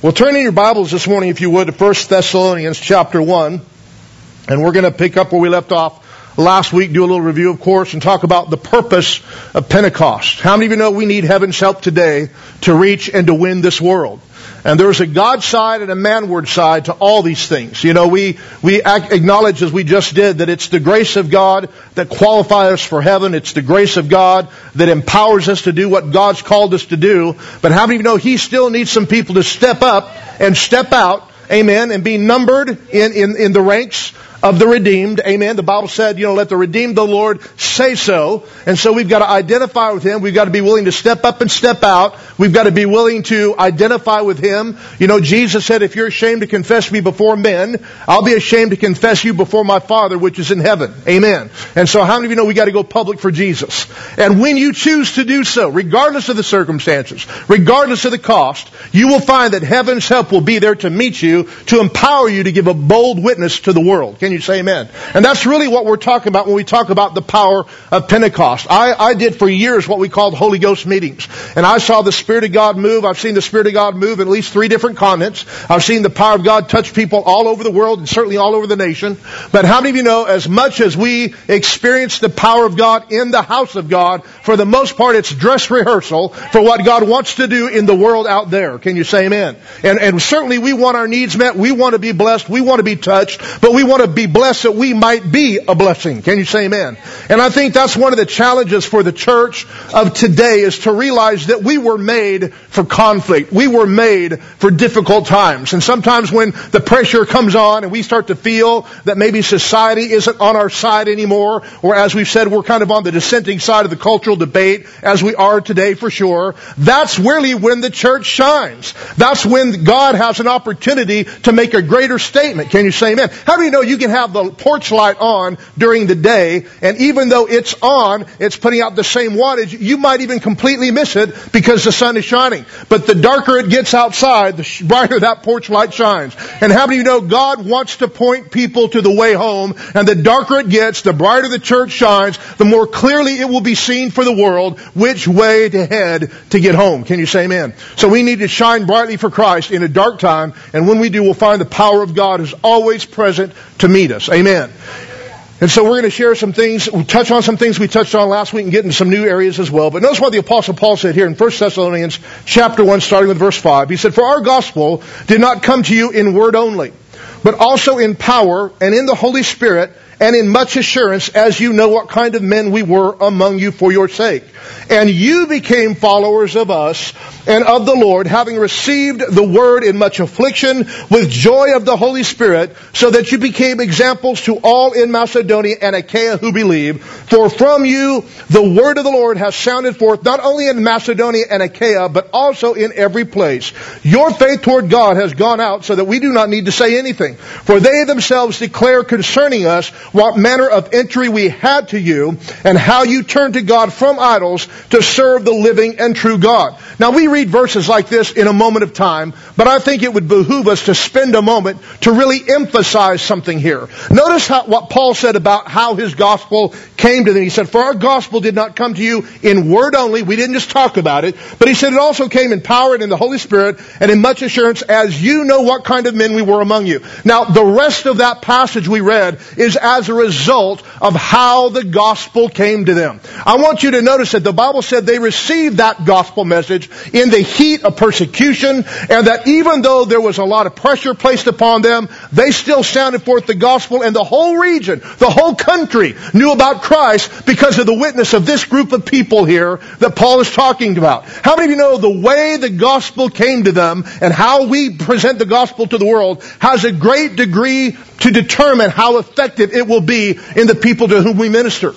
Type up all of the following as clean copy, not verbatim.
Well, turn in your Bibles this morning, if you would, to 1 Thessalonians chapter 1. And we're going to pick up where we left off last week, do a little review, of course, and talk about the purpose of Pentecost. How many of you know we need heaven's help today to reach and to win this world? And there's a God side and a manward side to all these things. You know, we acknowledge, as we just did, that it's the grace of God that qualifies us for heaven. It's the grace of God that empowers us to do what God's called us to do. But how many of you know He still needs some people to step up and step out, amen, and be numbered in the ranks of the redeemed, amen. The Bible said, let the redeemed of the Lord say so. And so we've got to identify with Him. We've got to be willing to step up and step out. We've got to be willing to identify with Him. Jesus said, if you're ashamed to confess me before men, I'll be ashamed to confess you before my Father which is in heaven. Amen. And so how many of you know we got to go public for Jesus? And when you choose to do so, regardless of the circumstances, regardless of the cost, you will find that heaven's help will be there to meet you, to empower you to give a bold witness to the world. Can you say amen? And that's really what we're talking about when we talk about the power of Pentecost. I did for years what we called Holy Ghost meetings. And I saw the Spirit of God move. I've seen the Spirit of God move in at least 3 different continents. I've seen the power of God touch people all over the world and certainly all over the nation. But how many of you know, as much as we experience the power of God in the house of God, for the most part it's dress rehearsal for what God wants to do in the world out there. Can you say amen? And certainly we want our needs met. We want to be blessed. We want to be touched. But we want to be blessed that we might be a blessing. Can you say amen? And I think that's one of the challenges for the church of today, is to realize that we were made for conflict. We were made for difficult times. And sometimes when the pressure comes on and we start to feel that maybe society isn't on our side anymore, or as we've said, we're kind of on the dissenting side of the cultural debate, as we are today for sure, that's really when the church shines. That's when God has an opportunity to make a greater statement. Can you say amen? How do you know you can have the porch light on during the day, and even though it's on, it's putting out the same wattage, you might even completely miss it because the sun is shining. But the darker it gets outside, the brighter that porch light shines. And how many of you know God wants to point people to the way home, and the darker it gets, the brighter the church shines, the more clearly it will be seen for the world which way to head to get home. Can you say amen? So we need to shine brightly for Christ in a dark time, and when we do, we'll find the power of God is always present to meet us. Amen. And so we're going to share some things, we'll touch on some things we touched on last week and get into some new areas as well. But notice what the Apostle Paul said here in 1 Thessalonians chapter 1, starting with verse 5. He said, "For our gospel did not come to you in word only, but also in power and in the Holy Spirit and in much assurance, as you know what kind of men we were among you for your sake. And you became followers of us and of the Lord, having received the word in much affliction with joy of the Holy Spirit, so that you became examples to all in Macedonia and Achaia who believe. For from you the word of the Lord has sounded forth, not only in Macedonia and Achaia, but also in every place. Your faith toward God has gone out, so that we do not need to say anything. For they themselves declare concerning us what manner of entry we had to you, and how you turned to God from idols to serve the living and true God." Now we read verses like this in a moment of time, but I think it would behoove us to spend a moment to really emphasize something here. Notice what Paul said about how his gospel came to them. He said, "For our gospel did not come to you in word only." We didn't just talk about it, but he said it also came in power and in the Holy Spirit and in much assurance, as you know what kind of men we were among you. Now the rest of that passage we read is as a result of how the gospel came to them. I want you to notice that the Bible said they received that gospel message in the heat of persecution, and that even though there was a lot of pressure placed upon them, they still sounded forth the gospel, and the whole region, the whole country knew about Christ because of the witness of this group of people here that Paul is talking about. How many of you know the way the gospel came to them and how we present the gospel to the world has a great degree to determine how effective it will be in the people to whom we minister?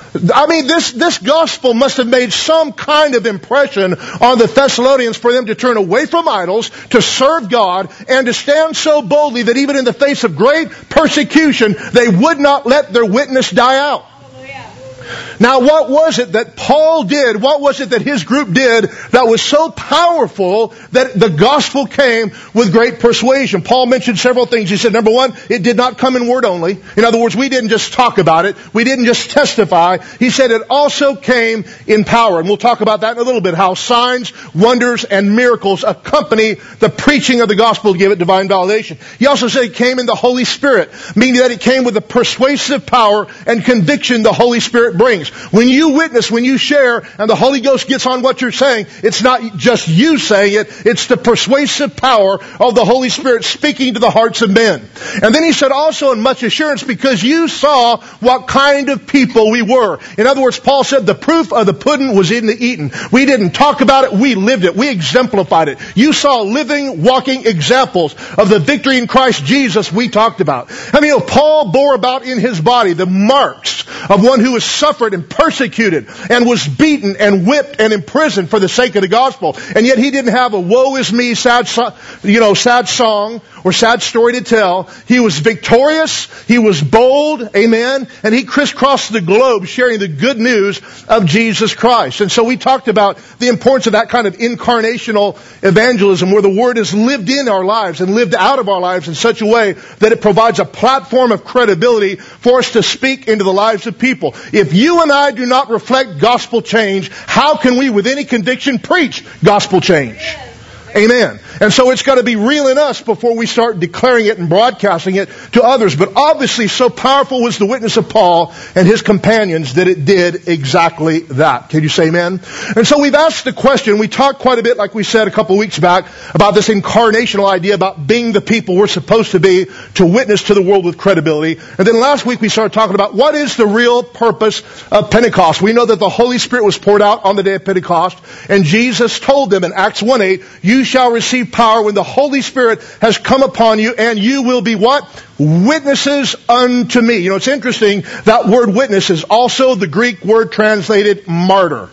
I mean, this gospel must have made some kind of impression on the Thessalonians for them to turn away from idols, to serve God, and to stand so boldly that even in the face of great persecution, they would not let their witness die out. Now, what was it that Paul did? What was it that his group did that was so powerful that the gospel came with great persuasion? Paul mentioned several things. He said, number one, it did not come in word only. In other words, we didn't just talk about it. We didn't just testify. He said it also came in power. And we'll talk about that in a little bit, how signs, wonders, and miracles accompany the preaching of the gospel to give it divine validation. He also said it came in the Holy Spirit, meaning that it came with the persuasive power and conviction the Holy Spirit brings. When you witness, when you share, and the Holy Ghost gets on what you're saying, it's not just you saying it, it's the persuasive power of the Holy Spirit speaking to the hearts of men. And then he said also in much assurance, because you saw what kind of people we were. In other words, Paul said the proof of the pudding was in the eating. We didn't talk about it, we lived it. We exemplified it. You saw living, walking examples of the victory in Christ Jesus we talked about. I mean, Paul bore about in his body the marks of one who has suffered and persecuted and was beaten and whipped and imprisoned for the sake of the gospel. And yet he didn't have a woe is me sad song or sad story to tell. He was victorious. He was bold. Amen. And he crisscrossed the globe sharing the good news of Jesus Christ. And so we talked about the importance of that kind of incarnational evangelism where the word is lived in our lives and lived out of our lives in such a way that it provides a platform of credibility for us to speak into the lives of people. If you and I do not reflect gospel change, how can we with any conviction preach gospel change? Amen. And so it's got to be real in us before we start declaring it and broadcasting it to others. But obviously so powerful was the witness of Paul and his companions that it did exactly that. Can you say amen? And so we've asked the question, we talked quite a bit, like we said a couple of weeks back, about this incarnational idea about being the people we're supposed to be to witness to the world with credibility. And then last week we started talking about what is the real purpose of Pentecost. We know that the Holy Spirit was poured out on the day of Pentecost, and Jesus told them in Acts 1:8, you shall receive power when the Holy Spirit has come upon you, and you will be what? Witnesses unto me. You know, it's interesting, that word witness is also the Greek word translated martyr.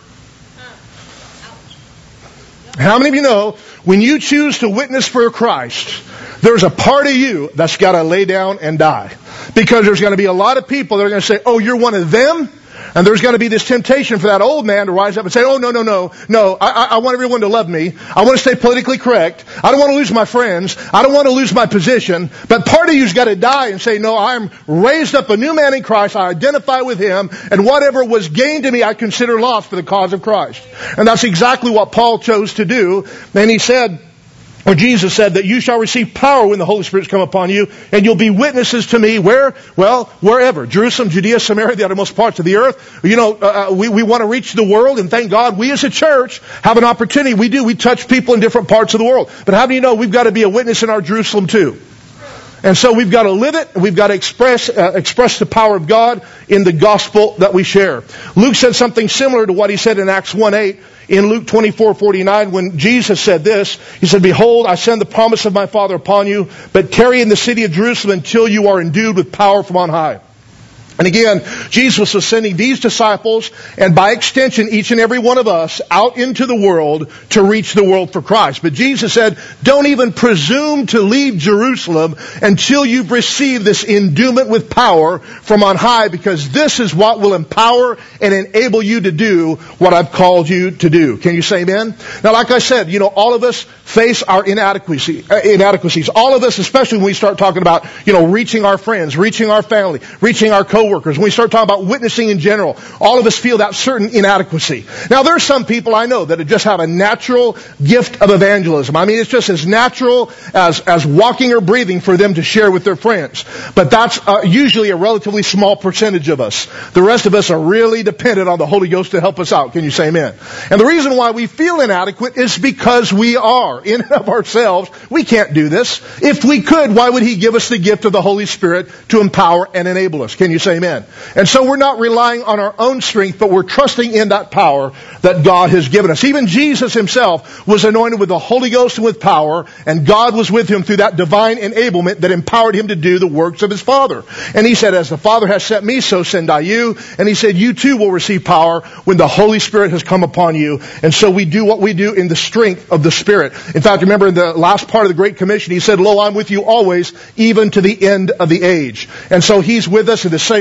How many of you know, when you choose to witness for Christ, there's a part of you that's got to lay down and die. Because there's going to be a lot of people that are going to say, oh, you're one of them? And there's going to be this temptation for that old man to rise up and say, oh, no, I want everyone to love me. I want to stay politically correct. I don't want to lose my friends. I don't want to lose my position. But part of you's got to die and say, no, I'm raised up a new man in Christ. I identify with Him. And whatever was gained to me, I consider lost for the cause of Christ. And that's exactly what Paul chose to do. And he said, or Jesus said that you shall receive power when the Holy Spirit's come upon you, and you'll be witnesses to me where? Well, wherever. Jerusalem, Judea, Samaria, the uttermost parts of the earth. You know, we want to reach the world, and thank God we as a church have an opportunity. We do. We touch people in different parts of the world. But how do you know we've got to be a witness in our Jerusalem too? And so we've got to live it. We've got to express the power of God in the gospel that we share. Luke said something similar to what he said in Acts 1:8. In Luke 24:49, when Jesus said this, He said, behold, I send the promise of my Father upon you, but tarry in the city of Jerusalem until you are endued with power from on high. And again, Jesus was sending these disciples, and by extension, each and every one of us, out into the world to reach the world for Christ. But Jesus said, don't even presume to leave Jerusalem until you've received this endowment with power from on high, because this is what will empower and enable you to do what I've called you to do. Can you say amen? Now, like I said, you know, all of us face our inadequacies. All of us, especially when we start talking about, you know, reaching our friends, reaching our family, reaching our co-workers, when we start talking about witnessing in general, all of us feel that certain inadequacy. Now, there are some people I know that just have a natural gift of evangelism. I mean, it's just as natural as walking or breathing for them to share with their friends. But that's usually a relatively small percentage of us. The rest of us are really dependent on the Holy Ghost to help us out. Can you say amen? And the reason why we feel inadequate is because we are. In and of ourselves, we can't do this. If we could, why would He give us the gift of the Holy Spirit to empower and enable us? Can you say amen? And so we're not relying on our own strength, but we're trusting in that power that God has given us. Even Jesus Himself was anointed with the Holy Ghost and with power, and God was with Him through that divine enablement that empowered Him to do the works of His Father. And He said, as the Father has sent me, so send I you. And He said, you too will receive power when the Holy Spirit has come upon you. And so we do what we do in the strength of the Spirit. In fact, remember in the last part of the Great Commission, He said, lo, I'm with you always, even to the end of the age. And so He's with us in the same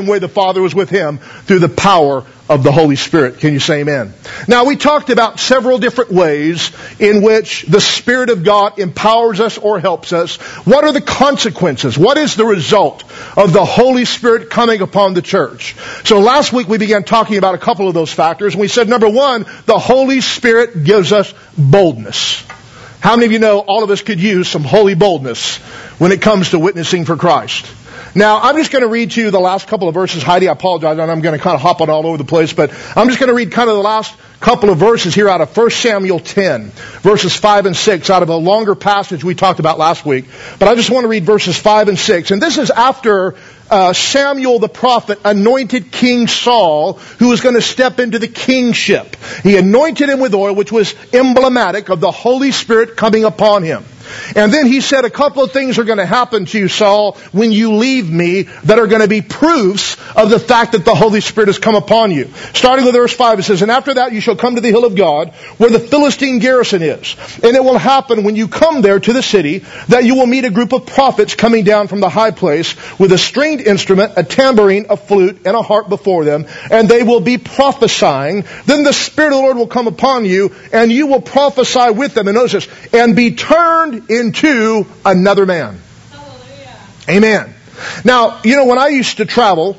same way the Father was with him through the power of the Holy Spirit. Can you say amen? Now, we talked about several different ways in which the Spirit of God empowers us or helps us. What are the consequences? What is the result of the Holy Spirit coming upon the church? So last week we began talking about a couple of those factors, and we said, number one, the Holy Spirit gives us boldness. How many of you know all of us could use some holy boldness when it comes to witnessing for Christ? Now, I'm just going to read to you the last couple of verses. Heidi, I apologize, and I'm going to kind of hop on all over the place, but I'm just going to read kind of the last couple of verses here out of 1 Samuel 10, verses 5 and 6, out of a longer passage we talked about last week. But I just want to read verses 5 and 6. And this is after Samuel the prophet anointed King Saul, who was going to step into the kingship. He anointed him with oil, which was emblematic of the Holy Spirit coming upon him. And then he said, a couple of things are going to happen to you, Saul, when you leave me that are going to be proofs of the fact that the Holy Spirit has come upon you. Starting with verse 5, it says, and after that you shall come to the hill of God, where the Philistine garrison is. And it will happen when you come there to the city, that you will meet a group of prophets coming down from the high place with a stringed instrument, a tambourine, a flute, and a harp before them. And they will be prophesying. Then the Spirit of the Lord will come upon you, and you will prophesy with them. And notice this, and be turned into another man. Hallelujah. Amen. Now, you know, when I used to travel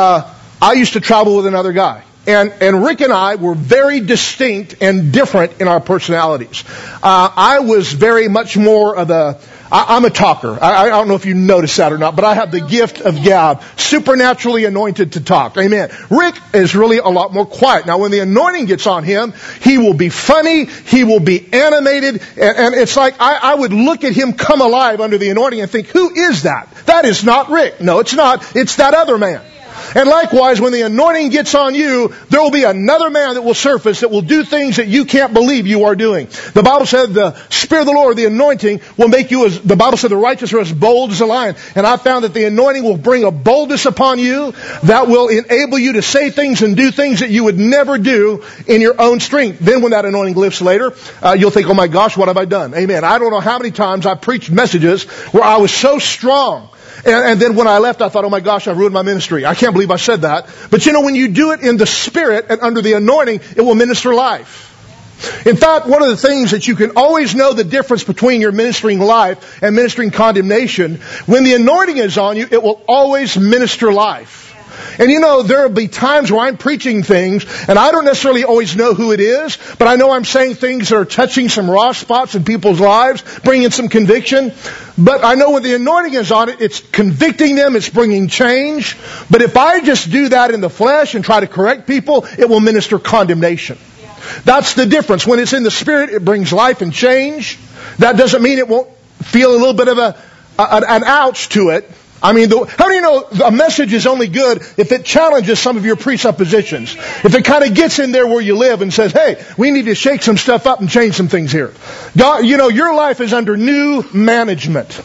with another guy. And Rick and I were very distinct and different in our personalities. I was very much more of I'm a talker. I don't know if you noticed that or not, but I have the gift of gab, supernaturally anointed to talk. Amen. Rick is really a lot more quiet. Now, when the anointing gets on him, he will be funny, he will be animated, and it's like I would look at him come alive under the anointing and think, who is that? That is not Rick. No, it's not. It's that other man. And likewise, when the anointing gets on you, there will be another man that will surface that will do things that you can't believe you are doing. The Bible said the Spirit of the Lord, the anointing, will make you the Bible said the righteous are as bold as a lion. And I found that the anointing will bring a boldness upon you that will enable you to say things and do things that you would never do in your own strength. Then when that anointing lifts later, you'll think, oh my gosh, what have I done? Amen. I don't know how many times I preached messages where I was so strong. And then when I left, I thought, oh my gosh, I ruined my ministry. I can't believe I said that. But you know, when you do it in the Spirit and under the anointing, it will minister life. In fact, one of the things that you can always know the difference between your ministering life and ministering condemnation, when the anointing is on you, it will always minister life. And you know, there will be times where I'm preaching things, and I don't necessarily always know who it is, but I know I'm saying things that are touching some raw spots in people's lives, bringing some conviction. But I know when the anointing is on it, it's convicting them, it's bringing change. But if I just do that in the flesh and try to correct people, it will minister condemnation. That's the difference. When it's in the Spirit, it brings life and change. That doesn't mean it won't feel a little bit of an ouch to it. I mean, how do you know a message is only good if it challenges some of your presuppositions? If it kind of gets in there where you live and says, hey, we need to shake some stuff up and change some things here. God, you know, your life is under new management.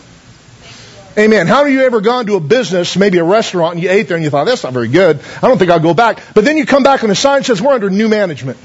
Amen. How have you ever gone to a business, maybe a restaurant, and you ate there and you thought, that's not very good. I don't think I'll go back. But then you come back and the sign says, we're under new management.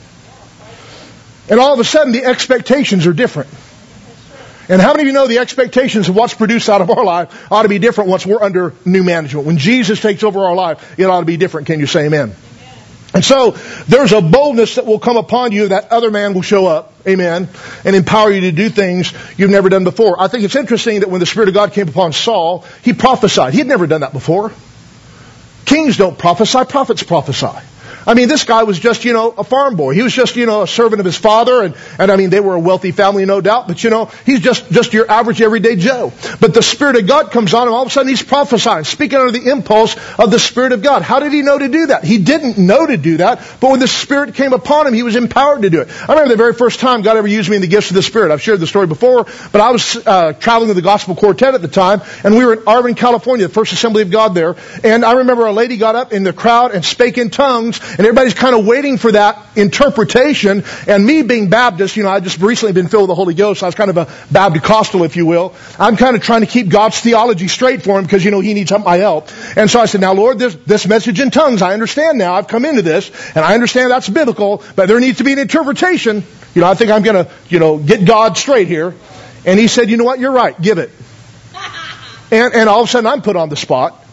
And all of a sudden the expectations are different. And how many of you know the expectations of what's produced out of our life ought to be different once we're under new management? When Jesus takes over our life, it ought to be different. Can you say amen? And so there's a boldness that will come upon you. That other man will show up, amen, and empower you to do things you've never done before. I think it's interesting that when the Spirit of God came upon Saul, he prophesied. He had never done that before. Kings don't prophesy, prophets prophesy. I mean, this guy was just, a farm boy. He was just, a servant of his father. And I mean, they were a wealthy family, no doubt. But, he's just your average everyday Joe. But the Spirit of God comes on him. All of a sudden, he's prophesying, speaking under the impulse of the Spirit of God. How did he know to do that? He didn't know to do that. But when the Spirit came upon him, he was empowered to do it. I remember the very first time God ever used me in the gifts of the Spirit. I've shared the story before. But I was traveling with the Gospel Quartet at the time. And we were in Arvin, California, the First Assembly of God there. And I remember a lady got up in the crowd and spake in tongues. And everybody's kind of waiting for that interpretation. And me being Baptist, I just recently been filled with the Holy Ghost. So I was kind of a Baptist-costal, if you will. I'm kind of trying to keep God's theology straight for him because, he needs my help. And so I said, now Lord, this message in tongues, I understand now. I've come into this and I understand that's biblical, but there needs to be an interpretation. I think I'm going to, get God straight here. And he said, you know what? You're right. Give it. And all of a sudden I'm put on the spot.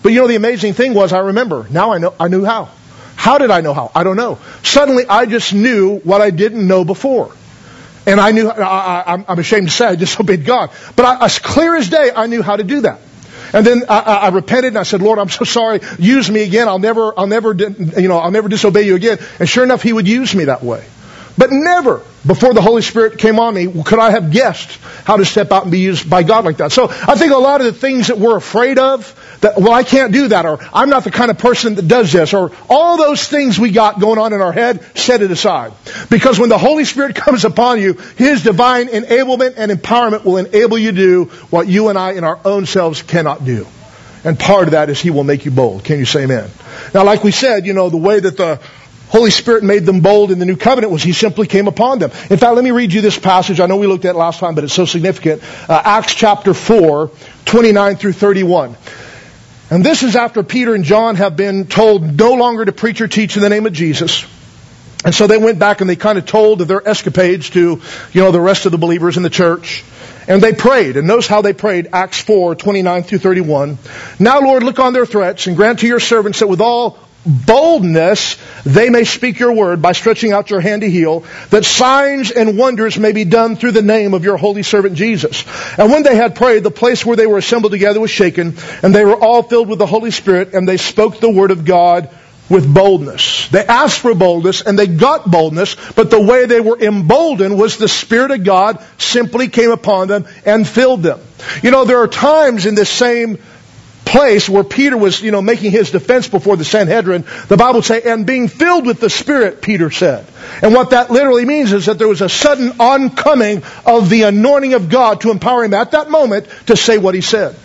But you know, the amazing thing was, I remember. Now I knew how. How did I know how? I don't know. Suddenly I just knew what I didn't know before. And I knew, I'm ashamed to say, I disobeyed God. But as clear as day, I knew how to do that. And then I repented and I said, Lord, I'm so sorry. Use me again. I'll never disobey you again. And sure enough, He would use me that way. But never before the Holy Spirit came on me could I have guessed how to step out and be used by God like that. So I think a lot of the things that we're afraid of, that, well, I can't do that, or I'm not the kind of person that does this, or all those things we got going on in our head, set it aside. Because when the Holy Spirit comes upon you, His divine enablement and empowerment will enable you to do what you and I in our own selves cannot do. And part of that is He will make you bold. Can you say amen? Now, like we said, you know, the way that the Holy Spirit made them bold in the new covenant was He simply came upon them. In fact, let me read you this passage. I know we looked at it last time, but it's so significant. Acts chapter 4, 29 through 31. And this is after Peter and John have been told no longer to preach or teach in the name of Jesus. And so they went back and they kind of told of their escapades to, you know, the rest of the believers in the church. And they prayed. And notice how they prayed. Acts 4, 29 through 31. Now, Lord, look on their threats and grant to your servants that with all boldness they may speak your word by stretching out your hand to heal, that signs and wonders may be done through the name of your holy servant Jesus. And when they had prayed, the place where they were assembled together was shaken, and they were all filled with the Holy Spirit, and they spoke the word of God with boldness. They asked for boldness, and they got boldness, but the way they were emboldened was the Spirit of God simply came upon them and filled them. You know, there are times in this same place where Peter was, you know, making his defense before the Sanhedrin, the Bible would say, and being filled with the Spirit, Peter said. And what that literally means is that there was a sudden oncoming of the anointing of God to empower him at that moment to say what he said.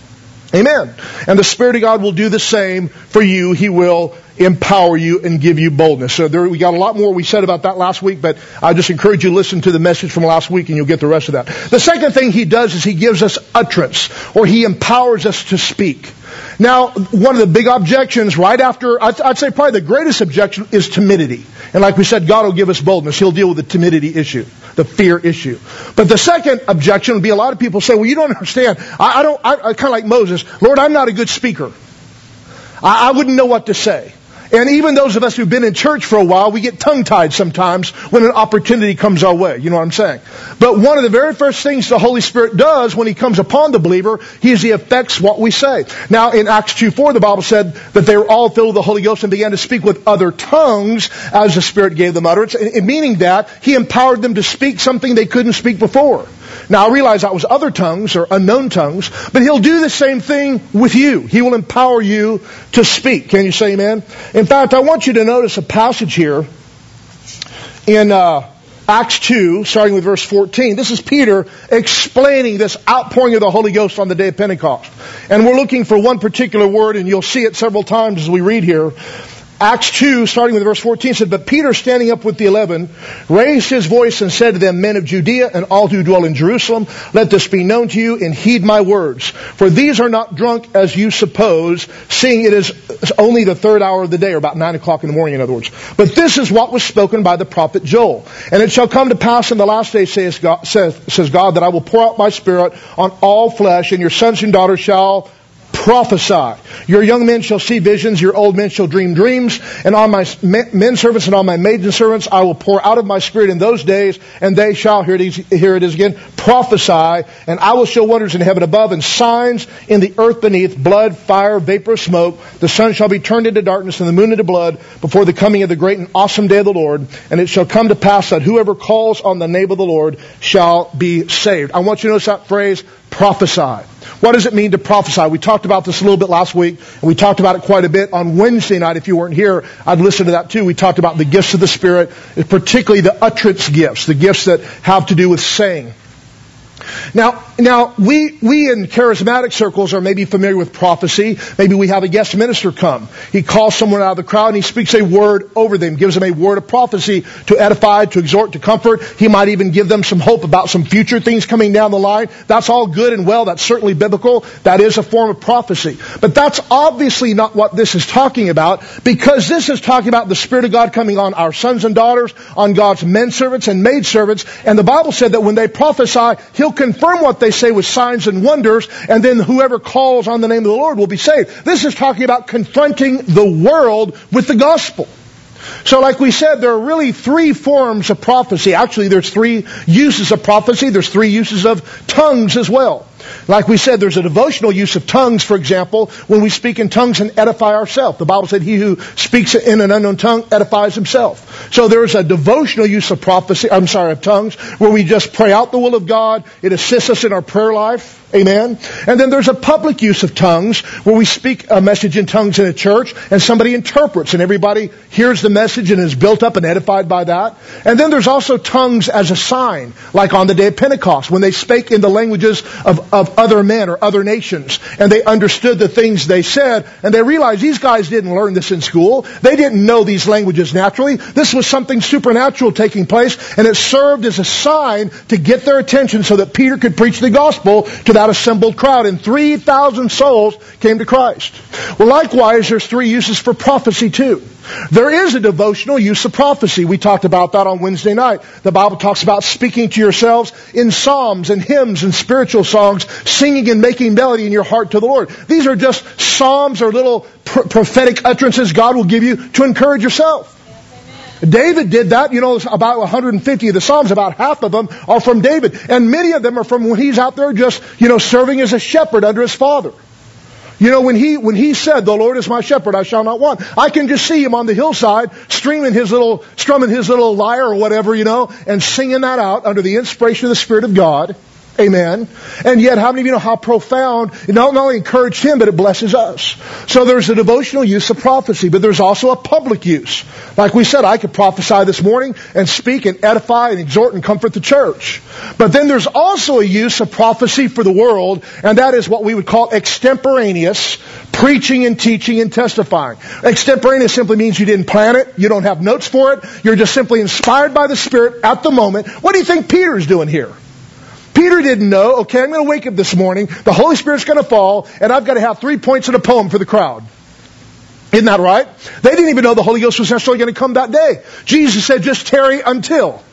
Amen. And the Spirit of God will do the same for you. He will empower you and give you boldness. So we got a lot more we said about that last week, but I just encourage you to listen to the message from last week and you'll get the rest of that. The second thing He does is He gives us utterance, or He empowers us to speak. Now, one of the big objections right after, I'd say probably the greatest objection is timidity. And like we said, God will give us boldness. He'll deal with the timidity issue, the fear issue. But the second objection would be a lot of people say, well, you don't understand. I kind of like Moses. Lord, I'm not a good speaker. I wouldn't know what to say. And even those of us who've been in church for a while, we get tongue-tied sometimes when an opportunity comes our way. You know what I'm saying? But one of the very first things the Holy Spirit does when He comes upon the believer, He affects what we say. Now, in Acts 2:4, the Bible said that they were all filled with the Holy Ghost and began to speak with other tongues as the Spirit gave them utterance. And meaning that He empowered them to speak something they couldn't speak before. Now, I realize that was other tongues or unknown tongues, but He'll do the same thing with you. He will empower you to speak. Can you say amen? In fact, I want you to notice a passage here in Acts 2, starting with verse 14. This is Peter explaining this outpouring of the Holy Ghost on the day of Pentecost. And we're looking for one particular word, and you'll see it several times as we read here. Acts 2, starting with verse 14, said, But Peter, standing up with the 11, raised his voice and said to them, Men of Judea and all who dwell in Jerusalem, let this be known to you, and heed my words. For these are not drunk as you suppose, seeing it is only the third hour of the day, or about 9 o'clock in the morning, in other words. But this is what was spoken by the prophet Joel. And it shall come to pass in the last days, says God, that I will pour out my Spirit on all flesh, and your sons and daughters shall prophesy. Your young men shall see visions, your old men shall dream dreams, and on my men servants and on my maiden servants I will pour out of my Spirit in those days, and they shall, here it is again, prophesy, and I will show wonders in heaven above and signs in the earth beneath, blood, fire, vapor, smoke. The sun shall be turned into darkness and the moon into blood before the coming of the great and awesome day of the Lord. And it shall come to pass that whoever calls on the name of the Lord shall be saved. I want you to notice that phrase, prophesy. What does it mean to prophesy? We talked about this a little bit last week, and we talked about it quite a bit on Wednesday night. If you weren't here, I'd listen to that too. We talked about the gifts of the Spirit, particularly the utterance gifts, the gifts that have to do with saying. Now, we in charismatic circles are maybe familiar with prophecy. Maybe we have a guest minister come. He calls someone out of the crowd and he speaks a word over them, gives them a word of prophecy to edify, to exhort, to comfort. He might even give them some hope about some future things coming down the line. That's all good and well. That's certainly biblical. That is a form of prophecy. But that's obviously not what this is talking about, because this is talking about the Spirit of God coming on our sons and daughters, on God's men servants and maid servants. And the Bible said that when they prophesy, He'll confirm what they say with signs and wonders, and then whoever calls on the name of the Lord will be saved. This is talking about confronting the world with the gospel. So like we said, there are really three forms of prophecy. Actually, there's three uses of prophecy. There's three uses of tongues as well. Like we said, there's a devotional use of tongues, for example, when we speak in tongues and edify ourselves. The Bible said, he who speaks in an unknown tongue edifies himself. So there's a devotional use of of tongues, where we just pray out the will of God. It assists us in our prayer life. Amen. And then there's a public use of tongues, where we speak a message in tongues in a church, and somebody interprets, and everybody hears the message and is built up and edified by that. And then there's also tongues as a sign, like on the day of Pentecost, when they spake in the languages of other men or other nations, and they understood the things they said, and they realized these guys didn't learn this in school. They didn't know these languages naturally. This was something supernatural taking place, and it served as a sign to get their attention so that Peter could preach the gospel to that assembled crowd, and 3,000 souls came to Christ. Well, likewise, there's three uses for prophecy too. There is a devotional use of prophecy. We talked about that on Wednesday night. The Bible talks about speaking to yourselves in psalms and hymns and spiritual songs, singing and making melody in your heart to the Lord. These are just psalms or little prophetic utterances God will give you to encourage yourself. David did that. About 150 of the Psalms, about half of them are from David. And many of them are from when he's out there just, serving as a shepherd under his father. When he said, the Lord is my shepherd, I shall not want. I can just see him on the hillside strumming his little lyre or whatever, and singing that out under the inspiration of the Spirit of God. Amen. And yet, how many of you know how profound it not only encouraged him, but it blesses us? So there's a devotional use of prophecy, but there's also a public use. Like we said, I could prophesy this morning and speak and edify and exhort and comfort the church. But then there's also a use of prophecy for the world, and that is what we would call extemporaneous preaching and teaching and testifying. Extemporaneous simply means you didn't plan it, you don't have notes for it, you're just simply inspired by the Spirit at the moment. What do you think Peter's doing here? Peter didn't know, okay, I'm going to wake up this morning, the Holy Spirit's going to fall, and I've got to have 3 points in a poem for the crowd. Isn't that right? They didn't even know the Holy Ghost was necessarily going to come that day. Jesus said, just tarry until.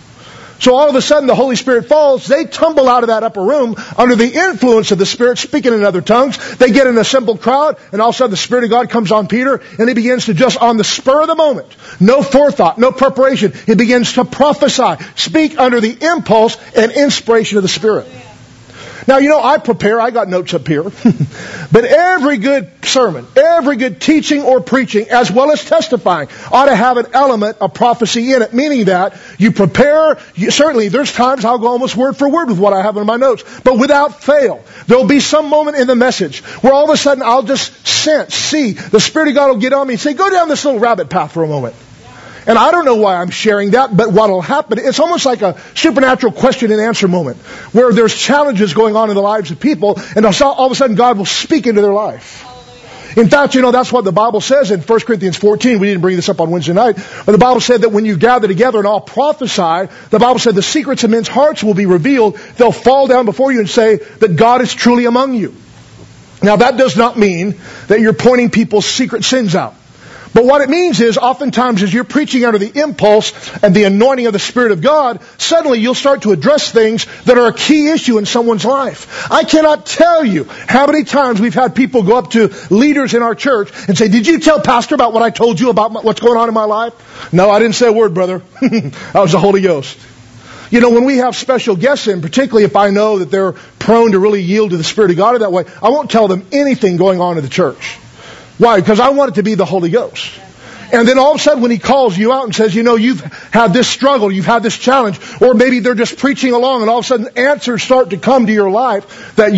So all of a sudden the Holy Spirit falls, they tumble out of that upper room under the influence of the Spirit, speaking in other tongues. They get an assembled crowd, and all of a sudden the Spirit of God comes on Peter, and he begins to just on the spur of the moment, no forethought, no preparation, he begins to prophesy, speak under the impulse and inspiration of the Spirit. Now, I prepare, I got notes up here, but every good sermon, every good teaching or preaching, as well as testifying, ought to have an element of prophecy in it, meaning that you prepare, certainly there's times I'll go almost word for word with what I have in my notes, but without fail, there'll be some moment in the message where all of a sudden I'll just see, the Spirit of God will get on me and say, go down this little rabbit path for a moment. And I don't know why I'm sharing that, but what will happen, it's almost like a supernatural question and answer moment where there's challenges going on in the lives of people, and all of a sudden God will speak into their life. In fact, that's what the Bible says in 1 Corinthians 14. We didn't bring this up on Wednesday night, but the Bible said that when you gather together and all prophesy, the Bible said the secrets of men's hearts will be revealed. They'll fall down before you and say that God is truly among you. Now that does not mean that you're pointing people's secret sins out. But what it means is, oftentimes as you're preaching under the impulse and the anointing of the Spirit of God, suddenly you'll start to address things that are a key issue in someone's life. I cannot tell you how many times we've had people go up to leaders in our church and say, did you tell Pastor about what I told you about what's going on in my life? No, I didn't say a word, brother. That was the Holy Ghost. When we have special guests in, particularly if I know that they're prone to really yield to the Spirit of God in that way, I won't tell them anything going on in the church. Why? Because I want it to be the Holy Ghost. And then all of a sudden when He calls you out and says, you've had this struggle, you've had this challenge, or maybe they're just preaching along and all of a sudden answers start to come to your life that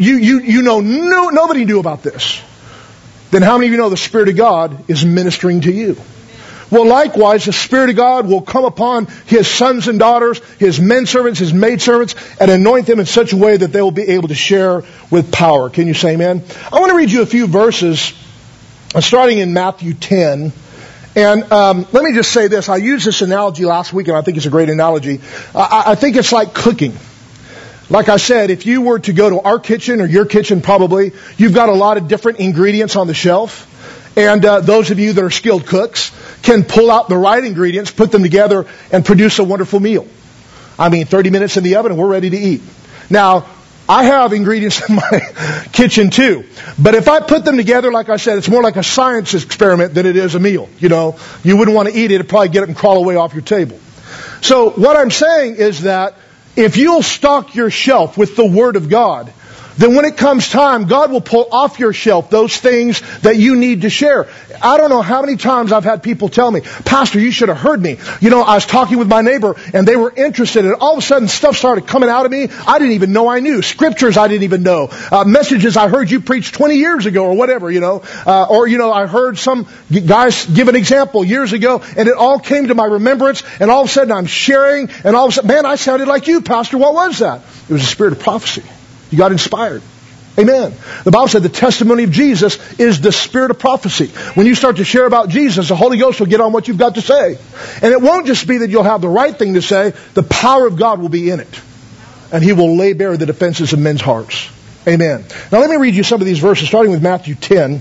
nobody knew about this. Then how many of you know the Spirit of God is ministering to you? Well, likewise, the Spirit of God will come upon His sons and daughters, His men servants, His maid servants, and anoint them in such a way that they will be able to share with power. Can you say amen? I want to read you a few verses starting in Matthew 10. And let me just say this. I used this analogy last week, and I think it's a great analogy. I think it's like cooking. Like I said, if you were to go to our kitchen or your kitchen probably, you've got a lot of different ingredients on the shelf. And those of you that are skilled cooks can pull out the right ingredients, put them together, and produce a wonderful meal. 30 minutes in the oven and we're ready to eat. Now, I have ingredients in my kitchen too. But if I put them together, like I said, it's more like a science experiment than it is a meal. You know, you wouldn't want to eat it. It'd probably get up and crawl away off your table. So what I'm saying is that if you'll stock your shelf with the Word of God, then when it comes time, God will pull off your shelf those things that you need to share. I don't know how many times I've had people tell me, Pastor, you should have heard me. You know, I was talking with my neighbor and they were interested, and all of a sudden stuff started coming out of me I didn't even know I knew. Scriptures I didn't even know. Messages I heard you preach 20 years ago or whatever, you know. I heard some guys give an example years ago, and it all came to my remembrance, and all of a sudden I'm sharing, and all of a sudden, man, I sounded like you, Pastor. What was that? It was a spirit of prophecy. You got inspired. Amen. The Bible said the testimony of Jesus is the spirit of prophecy. When you start to share about Jesus, the Holy Ghost will get on what you've got to say. And it won't just be that you'll have the right thing to say. The power of God will be in it. And He will lay bare the defenses of men's hearts. Amen. Now let me read you some of these verses, starting with Matthew 10,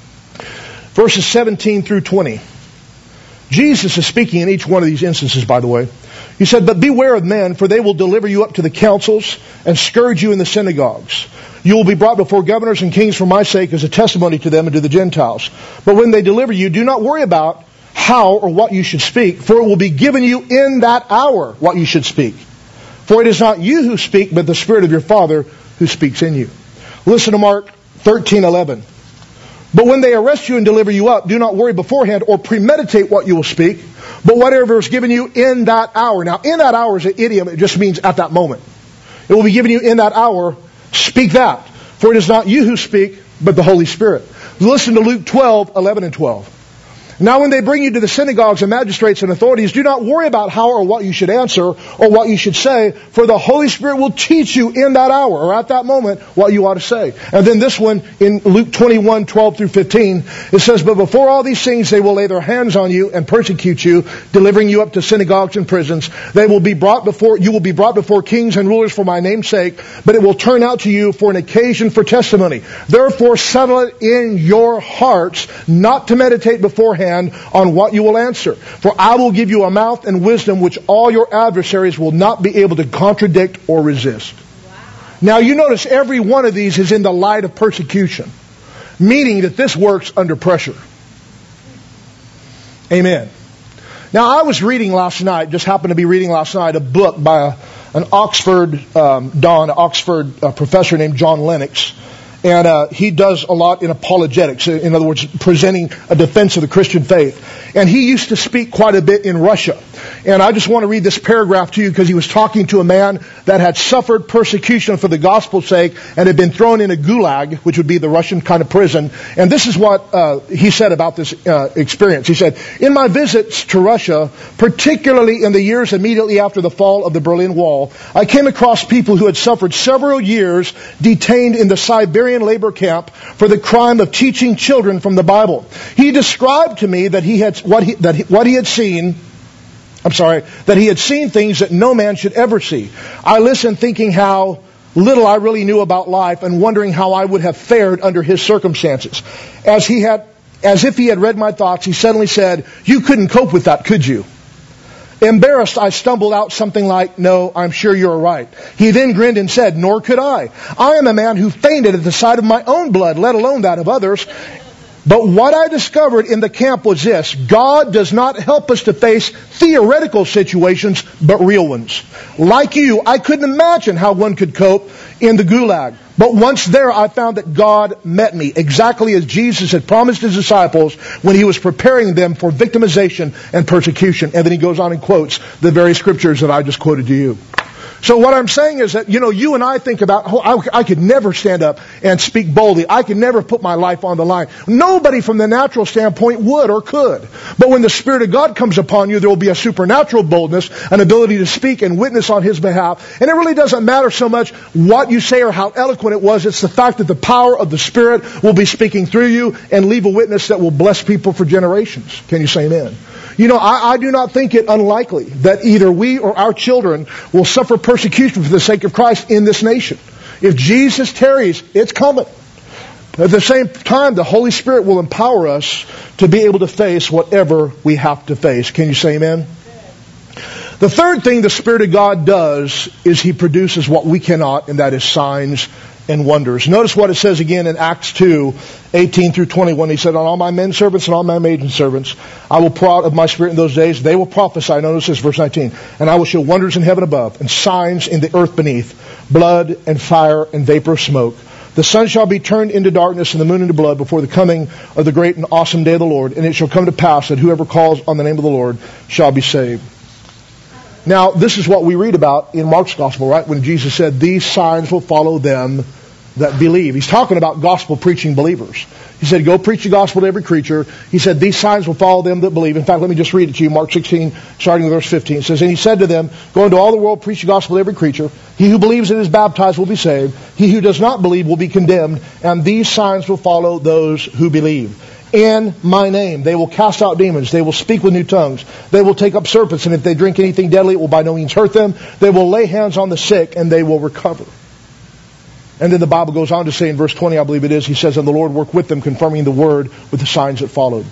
verses 17 through 20. Jesus is speaking in each one of these instances, by the way. He said, "But beware of men, for they will deliver you up to the councils and scourge you in the synagogues. You will be brought before governors and kings for my sake as a testimony to them and to the Gentiles. But when they deliver you, do not worry about how or what you should speak, for it will be given you in that hour what you should speak. For it is not you who speak, but the Spirit of your Father who speaks in you." Listen to Mark 13:11. "But when they arrest you and deliver you up, do not worry beforehand or premeditate what you will speak, but whatever is given you in that hour." Now, in that hour is an idiom. It just means at that moment. It will be given you in that hour. Speak that. For it is not you who speak, but the Holy Spirit. Listen to Luke 12:11 and 12. "Now when they bring you to the synagogues and magistrates and authorities, do not worry about how or what you should answer or what you should say, for the Holy Spirit will teach you in that hour," or at that moment, what you ought to say. And then this one in Luke 21:12 through 15, it says, "But before all these things they will lay their hands on you and persecute you, delivering you up to synagogues and prisons. You will be brought before kings and rulers for my name's sake, but it will turn out to you for an occasion for testimony. Therefore settle it in your hearts not to meditate beforehand on what you will answer. For I will give you a mouth and wisdom which all your adversaries will not be able to contradict or resist." Wow. Now you notice every one of these is in the light of persecution, meaning that this works under pressure. Amen. Now I was reading last night, just happened to be reading last night, a book by an Oxford professor named John Lennox. And he does a lot in apologetics, in other words, presenting a defense of the Christian faith. And he used to speak quite a bit in Russia. And I just want to read this paragraph to you because he was talking to a man that had suffered persecution for the gospel's sake and had been thrown in a gulag, which would be the Russian kind of prison. And this is what he said about this experience. He said, "In my visits to Russia, particularly in the years immediately after the fall of the Berlin Wall, I came across people who had suffered several years detained in the Siberian labor camp for the crime of teaching children from the Bible. He described to me that he had seen things that no man should ever see. I listened thinking how little I really knew about life and wondering how I would have fared under his circumstances. As if he had read my thoughts, he suddenly said, 'You couldn't cope with that, could you?' Embarrassed, I stumbled out something like, 'No, I'm sure you're right.' He then grinned and said, 'Nor could I. I am a man who fainted at the sight of my own blood, let alone that of others. But what I discovered in the camp was this: God does not help us to face theoretical situations, but real ones. Like you, I couldn't imagine how one could cope in the gulag. But once there, I found that God met me, exactly as Jesus had promised his disciples when he was preparing them for victimization and persecution." And then he goes on and quotes the very scriptures that I just quoted to you. So what I'm saying is that, you and I think about, I could never stand up and speak boldly. I could never put my life on the line. Nobody from the natural standpoint would or could. But when the Spirit of God comes upon you, there will be a supernatural boldness, an ability to speak and witness on his behalf. And it really doesn't matter so much what you say or how eloquent it was. It's the fact that the power of the Spirit will be speaking through you and leave a witness that will bless people for generations. Can you say amen? I do not think it unlikely that either we or our children will suffer persecution for the sake of Christ in this nation. If Jesus tarries, it's coming. At the same time, the Holy Spirit will empower us to be able to face whatever we have to face. Can you say amen? The third thing the Spirit of God does is He produces what we cannot, and that is signs and wonders. Notice what it says again in Acts 2:18 through 21. He said, on all my men servants and all my maiden servants, I will pour out of my Spirit in those days. They will prophesy. Notice this, verse 19. And I will show wonders in heaven above and signs in the earth beneath, blood and fire and vapor of smoke. The sun shall be turned into darkness and the moon into blood before the coming of the great and awesome day of the Lord. And it shall come to pass that whoever calls on the name of the Lord shall be saved. Now, this is what we read about in Mark's Gospel, right? When Jesus said, these signs will follow them that believe. He's talking about gospel preaching believers. He said, go preach the gospel to every creature. He said, these signs will follow them that believe. In fact, let me just read it to you. Mark 16, starting with verse 15. It says, and he said to them, go into all the world, preach the gospel to every creature. He who believes and is baptized will be saved. He who does not believe will be condemned. And these signs will follow those who believe. In my name, they will cast out demons. They will speak with new tongues. They will take up serpents. And if they drink anything deadly, it will by no means hurt them. They will lay hands on the sick and they will recover. And then the Bible goes on to say in verse 20, I believe it is, he says, and the Lord worked with them, confirming the word with the signs that followed.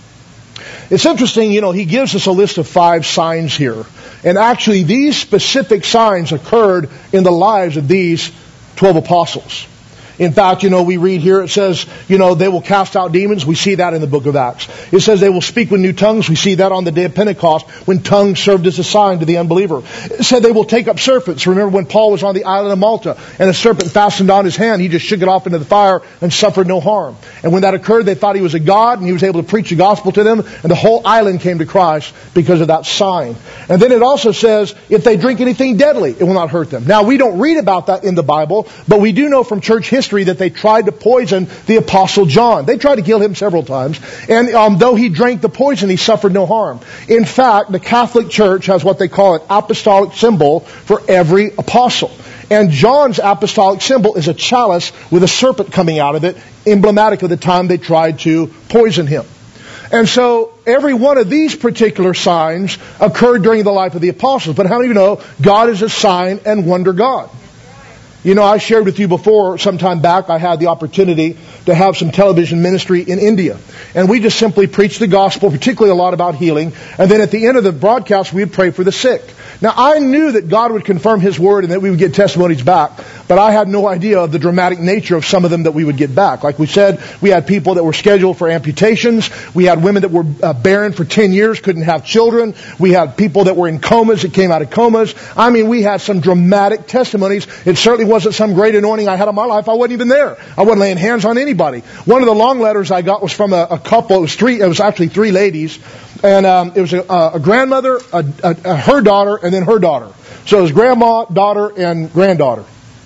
It's interesting, he gives us a list of 5 signs here. And actually, these specific signs occurred in the lives of these 12 apostles. In fact, we read here, it says, they will cast out demons. We see that in the book of Acts. It says they will speak with new tongues. We see that on the day of Pentecost when tongues served as a sign to the unbeliever. It said they will take up serpents. Remember when Paul was on the island of Malta and a serpent fastened on his hand, he just shook it off into the fire and suffered no harm. And when that occurred, they thought he was a god and he was able to preach the gospel to them, and the whole island came to Christ because of that sign. And then it also says, if they drink anything deadly, it will not hurt them. Now, we don't read about that in the Bible, but we do know from church history that they tried to poison the Apostle John. They tried to kill him several times. And though he drank the poison, he suffered no harm. In fact, the Catholic Church has what they call an apostolic symbol for every apostle. And John's apostolic symbol is a chalice with a serpent coming out of it, emblematic of the time they tried to poison him. And so every one of these particular signs occurred during the life of the apostles. But how many of you know God is a sign and wonder God? I shared with you before, some time back, I had the opportunity to have some television ministry in India. And we just simply preached the gospel, particularly a lot about healing. And then at the end of the broadcast, we would pray for the sick. Now, I knew that God would confirm His word and that we would get testimonies back. But I had no idea of the dramatic nature of some of them that we would get back. Like we said, we had people that were scheduled for amputations. We had women that were barren for 10 years, couldn't have children. We had people that were in comas that came out of comas. I mean, we had some dramatic testimonies. It certainly wasn't some great anointing I had on my life. I wasn't even there. I wasn't laying hands on anybody. One of the long letters I got was from a couple. It was actually 3 ladies. And it was a grandmother, her daughter, and then her daughter. So it was grandma, daughter, and granddaughter.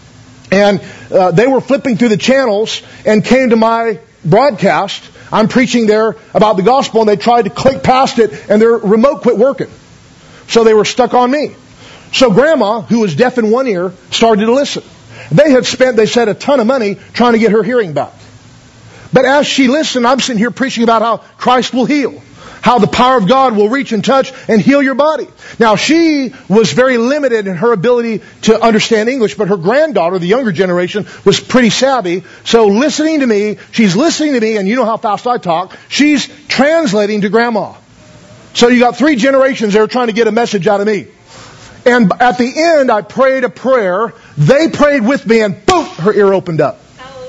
And they were flipping through the channels and came to my broadcast. I'm preaching there about the gospel, and they tried to click past it, and their remote quit working. So they were stuck on me. So Grandma, who was deaf in one ear, started to listen. They had spent, they said, a ton of money trying to get her hearing back. But as she listened, I'm sitting here preaching about how Christ will heal, how the power of God will reach and touch and heal your body. Now, she was very limited in her ability to understand English, but her granddaughter, the younger generation, was pretty savvy. So listening to me, she's listening to me, and you know how fast I talk, she's translating to Grandma. So you got 3 generations there trying to get a message out of me. And at the end, I prayed a prayer. They prayed with me, and boom, her ear opened up.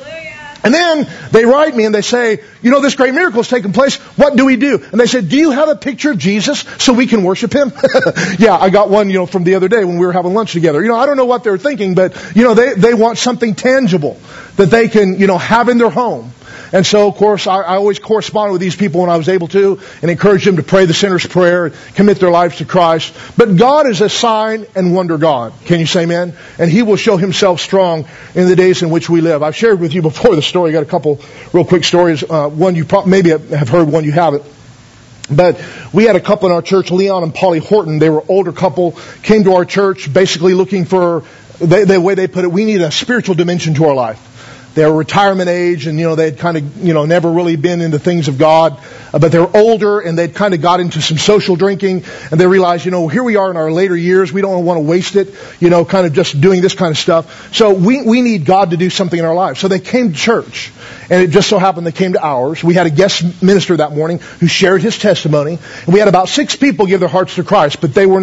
And then they write me and they say, this great miracle has taken place. What do we do? And they said, do you have a picture of Jesus so we can worship Him? Yeah, I got one, from the other day when we were having lunch together. I don't know what they're thinking, but, they want something tangible that they can, have in their home. And so, of course, I always corresponded with these people when I was able to and encouraged them to pray the sinner's prayer and commit their lives to Christ. But God is a sign and wonder God. Can you say amen? And He will show Himself strong in the days in which we live. I've shared with you before the story. I got a couple real quick stories. One you maybe have heard, one you haven't. But we had a couple in our church, Leon and Polly Horton. They were an older couple, came to our church basically looking for, the way they put it, we need a spiritual dimension to our life. They were retirement age, and they'd kind of never really been into things of God, but they were older, and they'd kind of got into some social drinking, and they realized here we are in our later years, we don't want to waste it, kind of just doing this kind of stuff. So we need God to do something in our lives. So they came to church, and it just so happened they came to ours. We had a guest minister that morning who shared his testimony, and we had about 6 people give their hearts to Christ, but they were not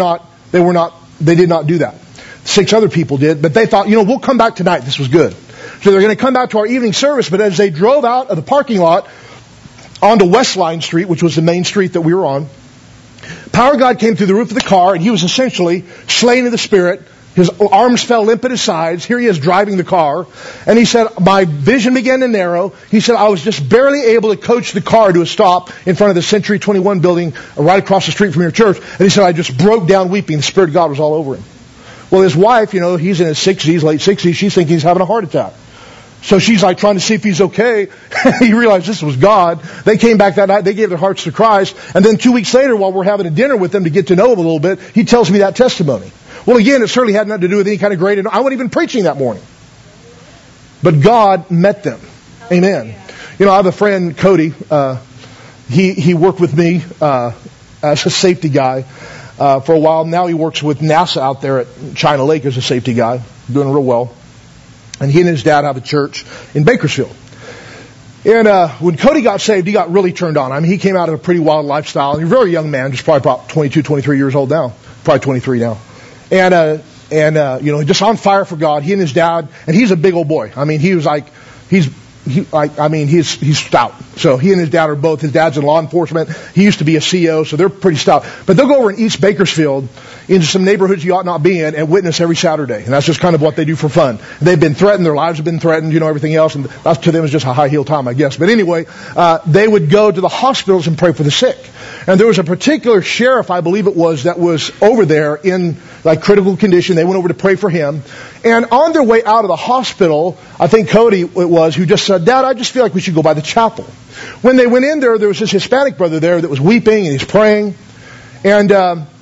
They did not do that. 6 other people did, but they thought, we'll come back tonight. This was good. So they're going to come back to our evening service, but as they drove out of the parking lot onto Westline Street, which was the main street that we were on, power of God came through the roof of the car, and he was essentially slain in the Spirit. His arms fell limp at his sides. Here he is driving the car. And he said, my vision began to narrow. He said, I was just barely able to coach the car to a stop in front of the Century 21 building right across the street from your church. And he said, I just broke down weeping. The Spirit of God was all over him. Well, his wife, he's in his 60s, late 60s. She's thinking he's having a heart attack. So she's like trying to see if he's okay. He realized this was God. They came back that night. They gave their hearts to Christ. And then 2 weeks later, while we're having a dinner with them to get to know him a little bit, he tells me that testimony. Well, again, it certainly had nothing to do with any kind of great. I wasn't even preaching that morning. But God met them. Amen. I have a friend, Cody. He worked with me as a safety guy for a while. Now he works with NASA out there at China Lake as a safety guy, doing real well. And he and his dad have a church in Bakersfield. And when Cody got saved, he got really turned on. I mean, he came out of a pretty wild lifestyle. He's a very young man, just probably about 22, 23 years old now. Probably 23 now. And just on fire for God. He and his dad, and he's a big old boy. I mean, he was like, he's stout. So he and his dad are both, his dad's in law enforcement. He used to be a CO, so they're pretty stout. But they'll go over in East Bakersfield into some neighborhoods you ought not be in and witness every Saturday. And that's just kind of what they do for fun. They've been threatened, their lives have been threatened, everything else. And that to them is just a high heel time, I guess. But anyway, they would go to the hospitals and pray for the sick. And there was a particular sheriff, I believe it was, that was over there in like critical condition. They went over to pray for him. And on their way out of the hospital, I think Cody it was, who just said, Dad, I just feel like we should go by the chapel. When they went in there was this Hispanic brother there that was weeping and he's praying. And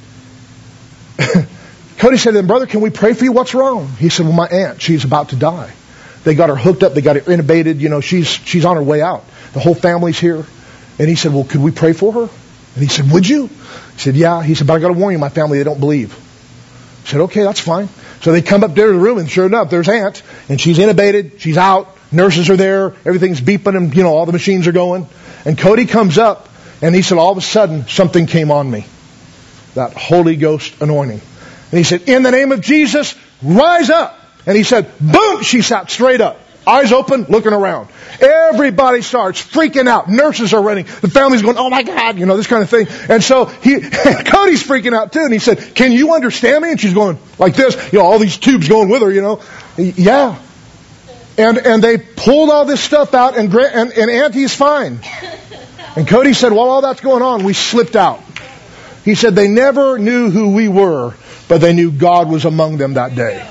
Cody said to him, Brother, can we pray for you? What's wrong? He said, well, my aunt, she's about to die. They got her hooked up. They got her intubated. She's on her way out. The whole family's here. And he said, well, could we pray for her? And he said, would you? He said, yeah. He said, but I got to warn you, my family, they don't believe. I said, okay, that's fine. So they come up there to the room, and sure enough, there's Aunt, and she's intubated, she's out, nurses are there, everything's beeping, and all the machines are going. And Cody comes up, and he said, all of a sudden, something came on me. That Holy Ghost anointing. And he said, in the name of Jesus, rise up. And he said, boom, she sat straight up. Eyes open, looking around. Everybody starts freaking out. Nurses are running. The family's going, oh my God, this kind of thing. And so Cody's freaking out too. And he said, can you understand me? And she's going like this, all these tubes going with her, Yeah. And they pulled all this stuff out and Auntie's fine. And Cody said, while all that's going on, we slipped out. He said they never knew who we were, but they knew God was among them that day.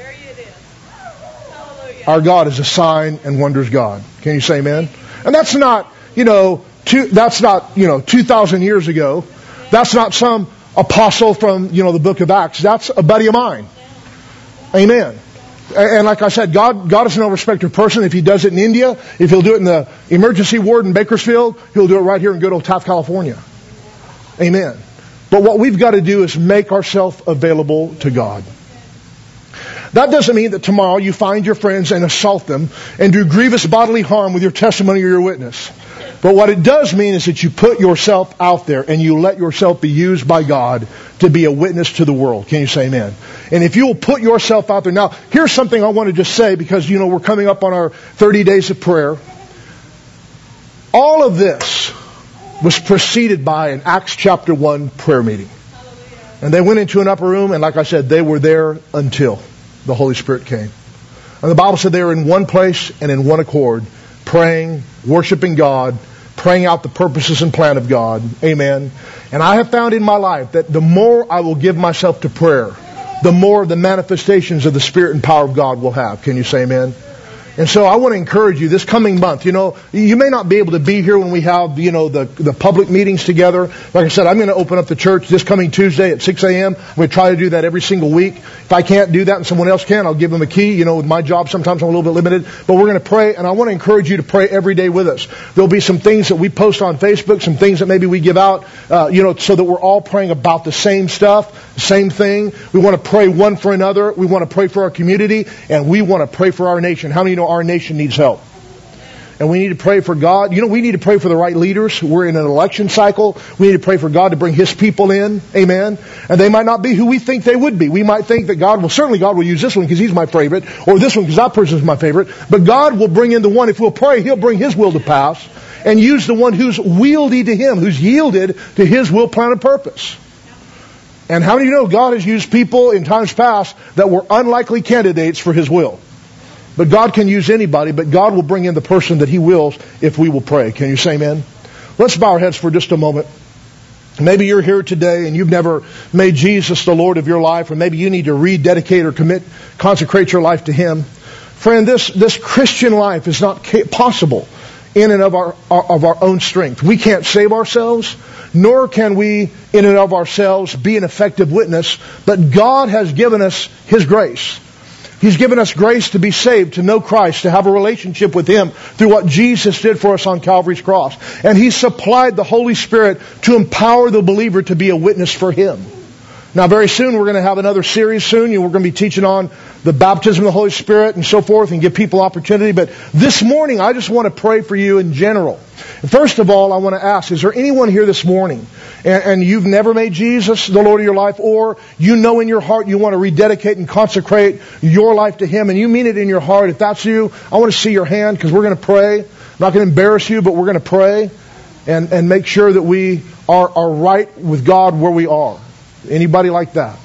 Our God is a sign and wonders God. Can you say amen? And that's not, 2,000 years ago. That's not some apostle from, the book of Acts. That's a buddy of mine. Amen. And like I said, God is no respecter of person. If he does it in India, if he'll do it in the emergency ward in Bakersfield, he'll do it right here in good old Taft, California. Amen. But what we've got to do is make ourselves available to God. That doesn't mean that tomorrow you find your friends and assault them and do grievous bodily harm with your testimony or your witness. But what it does mean is that you put yourself out there and you let yourself be used by God to be a witness to the world. Can you say amen? And if you will put yourself out there. Now, here's something I want to just say because, we're coming up on our 30 days of prayer. All of this was preceded by an Acts chapter 1 prayer meeting. And they went into an upper room and like I said, they were there until the Holy Spirit came. And the Bible said they were in one place and in one accord, praying, worshiping God, praying out the purposes and plan of God. Amen. And I have found in my life that the more I will give myself to prayer, the more the manifestations of the Spirit and power of God will have. Can you say amen? And so I want to encourage you this coming month. You may not be able to be here when we have, the public meetings together. Like I said, I'm going to open up the church this coming Tuesday at 6 a.m. I'm going to try to do that every single week. If I can't do that and someone else can, I'll give them a key. With my job, sometimes I'm a little bit limited. But we're going to pray, and I want to encourage you to pray every day with us. There'll be some things that we post on Facebook, some things that maybe we give out, so that we're all praying about the same stuff, the same thing. We want to pray one for another. We want to pray for our community, and we want to pray for our nation. How many know our nation needs help? And we need to pray for God. We need to pray for the right leaders. We're in an election cycle. We need to pray for God to bring His people in. Amen. And they might not be who we think they would be. We might think that God will use this one because he's my favorite, or this one because that person's my favorite. But God will bring in the one. If we'll pray, He'll bring His will to pass and use the one who's wieldy to Him, who's yielded to His will, plan, and purpose. And how many of you know God has used people in times past that were unlikely candidates for His will? But God can use anybody, but God will bring in the person that He wills if we will pray. Can you say amen? Let's bow our heads for just a moment. Maybe you're here today and you've never made Jesus the Lord of your life, or maybe you need to rededicate or consecrate your life to Him. Friend, this Christian life is not possible in and of our own strength. We can't save ourselves, nor can we in and of ourselves be an effective witness, but God has given us His grace. He's given us grace to be saved, to know Christ, to have a relationship with Him through what Jesus did for us on Calvary's cross. And He supplied the Holy Spirit to empower the believer to be a witness for Him. Now very soon we're going to have another series soon. We're going to be teaching on the baptism of the Holy Spirit and so forth and give people opportunity. But this morning I just want to pray for you in general. First of all, I want to ask, is there anyone here this morning and you've never made Jesus the Lord of your life, or you know in your heart you want to rededicate and consecrate your life to Him and you mean it in your heart? If that's you, I want to see your hand because we're going to pray. I'm not going to embarrass you, but we're going to pray and make sure that we are right with God where we are. Anybody like that?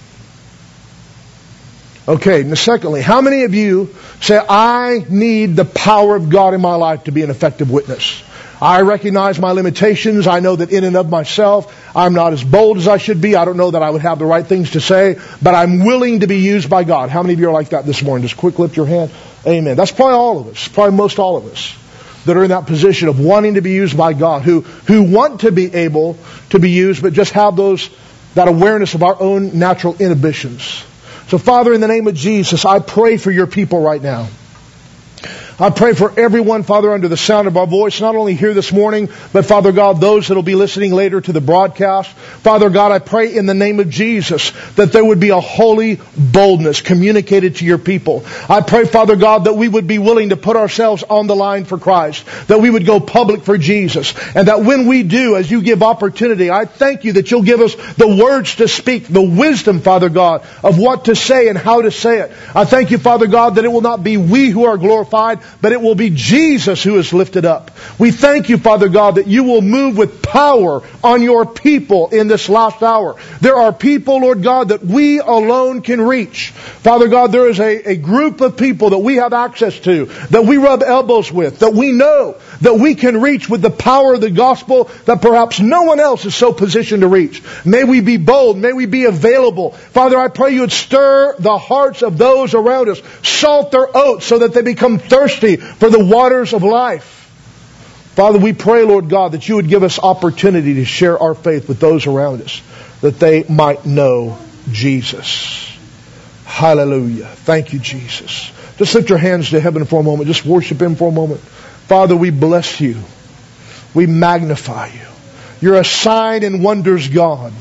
Okay, and secondly, how many of you say, I need the power of God in my life to be an effective witness? I recognize my limitations. I know that in and of myself, I'm not as bold as I should be. I don't know that I would have the right things to say, but I'm willing to be used by God. How many of you are like that this morning? Just quick lift your hand. Amen. That's probably all of us, probably most all of us that are in that position of wanting to be used by God, who want to be able to be used, but just have that awareness of our own natural inhibitions. So Father, in the name of Jesus, I pray for your people right now. I pray for everyone, Father, under the sound of our voice, not only here this morning, but Father God, those that will be listening later to the broadcast. Father God, I pray in the name of Jesus that there would be a holy boldness communicated to your people. I pray, Father God, that we would be willing to put ourselves on the line for Christ, that we would go public for Jesus, and that when we do, as you give opportunity, I thank you that you'll give us the words to speak, the wisdom, Father God, of what to say and how to say it. I thank you, Father God, that it will not be we who are glorified, but it will be Jesus who is lifted up. We thank you, Father God, that you will move with power on your people in this last hour. There are people, Lord God, that we alone can reach. Father God, there is a group of people that we have access to, that we rub elbows with, that we know that we can reach with the power of the gospel that perhaps no one else is so positioned to reach. May we be bold. May we be available. Father, I pray you would stir the hearts of those around us. Salt their oats so that they become thirsty for the waters of life. Father, we pray, Lord God, that you would give us opportunity to share our faith with those around us, that they might know Jesus. Hallelujah. Thank you, Jesus. Just lift your hands to heaven for a moment. Just worship Him for a moment. Father, we bless you. We magnify you. You're a sign and wonders God.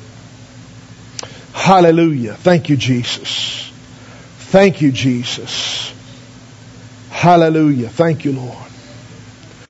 Hallelujah. Thank you, Jesus. Thank you, Jesus. Hallelujah. Thank you, Lord.